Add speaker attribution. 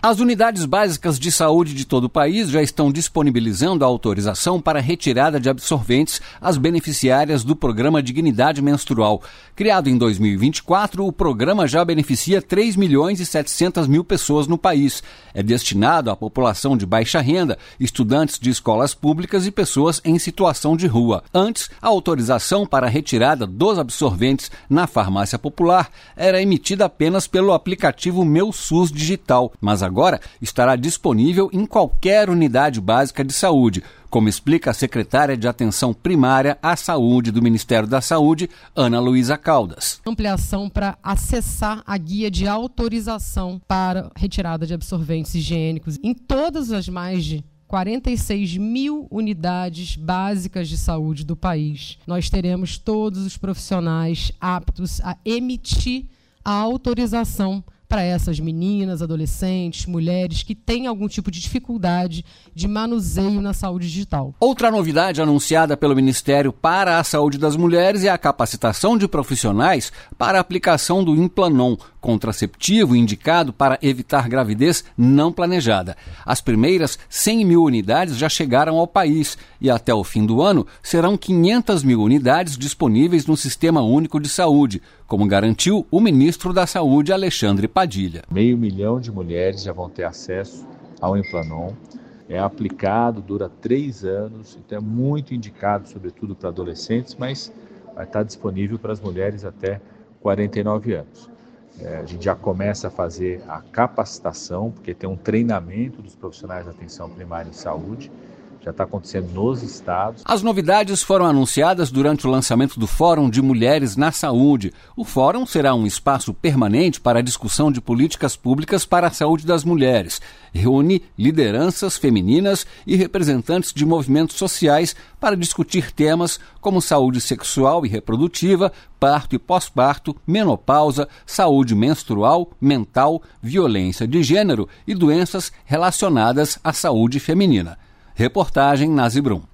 Speaker 1: As unidades básicas de saúde de todo o país já estão disponibilizando a autorização para retirada de absorventes às beneficiárias do Programa Dignidade Menstrual. Criado em 2024, o programa já beneficia 3.700.000 pessoas no país. É destinado à população de baixa renda, estudantes de escolas públicas e pessoas em situação de rua. Antes, a autorização para a retirada dos absorventes na farmácia popular era emitida apenas pelo aplicativo Meu SUS Digital, mas agora estará disponível em qualquer unidade básica de saúde, como explica a secretária de Atenção Primária à Saúde do Ministério da Saúde, Ana Luísa Caldas.
Speaker 2: Ampliação para acessar a guia de autorização para retirada de absorventes higiênicos em todas as mais de 46 mil unidades básicas de saúde do país. Nós teremos todos os profissionais aptos a emitir a autorização para essas meninas, adolescentes, mulheres que têm algum tipo de dificuldade de manuseio na saúde digital.
Speaker 1: Outra novidade anunciada pelo Ministério para a Saúde das Mulheres é a capacitação de profissionais para a aplicação do Implanon, contraceptivo indicado para evitar gravidez não planejada. As primeiras 100 mil unidades já chegaram ao país e até o fim do ano serão 500 mil unidades disponíveis no Sistema Único de Saúde, como garantiu o ministro da Saúde, Alexandre Padilha.
Speaker 3: 500 mil de mulheres já vão ter acesso ao Implanon. É aplicado, dura 3 anos, então é muito indicado, sobretudo para adolescentes, mas vai estar disponível para as mulheres até 49 anos. A gente já começa a fazer a capacitação, porque tem um treinamento dos profissionais da atenção primária em saúde, já está acontecendo nos estados.
Speaker 1: As novidades foram anunciadas durante o lançamento do Fórum de Mulheres na Saúde. O fórum será um espaço permanente para a discussão de políticas públicas para a saúde das mulheres. Reúne lideranças femininas e representantes de movimentos sociais para discutir temas como saúde sexual e reprodutiva, parto e pós-parto, menopausa, saúde menstrual, mental, violência de gênero e doenças relacionadas à saúde feminina. Reportagem Nazi Brum.